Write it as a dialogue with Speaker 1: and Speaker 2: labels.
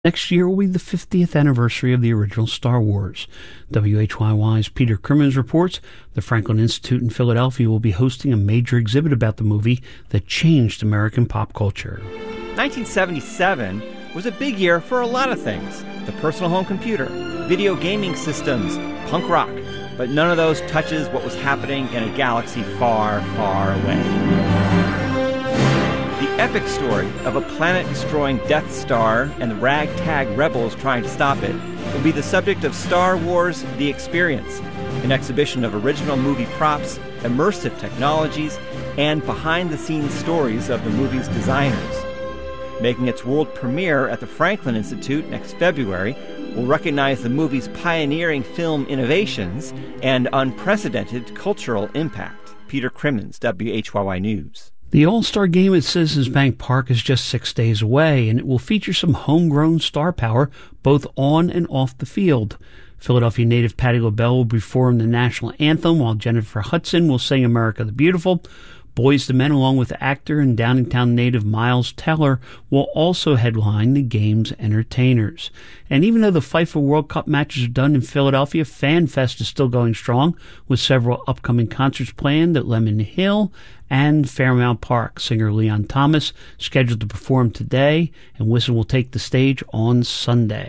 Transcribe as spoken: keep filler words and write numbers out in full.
Speaker 1: Next year will be the fiftieth anniversary of the original Star Wars. W H Y Y's Peter Crimmins reports the Franklin Institute in Philadelphia will be hosting a major exhibit about the movie that changed American pop culture.
Speaker 2: nineteen seventy-seven was a big year for a lot of things. The personal home computer, video gaming systems, punk rock. But none of those touches what was happening in a galaxy far, far away. The epic story of a planet-destroying Death Star and the ragtag rebels trying to stop it will be the subject of Star Wars: The Experience, an exhibition of original movie props, immersive technologies, and behind-the-scenes stories of the movie's designers. Making its world premiere at the Franklin Institute next February will recognize the movie's pioneering film innovations and unprecedented cultural impact. Peter Crimmins, W H Y Y News.
Speaker 1: The All-Star Game at Citizens Bank Park is just six days away, and it will feature some homegrown star power both on and off the field. Philadelphia native Patti LaBelle will perform the national anthem, while Jennifer Hudson will sing America the Beautiful. Boyz two Men, along with actor and Downingtown native Miles Teller, will also headline the game's entertainers. And even though the FIFA World Cup matches are done in Philadelphia, Fan Fest is still going strong, with several upcoming concerts planned at Lemon Hill and Fairmount Park. Singer Leon Thomas scheduled to perform today, and Whistle will take the stage on Sunday.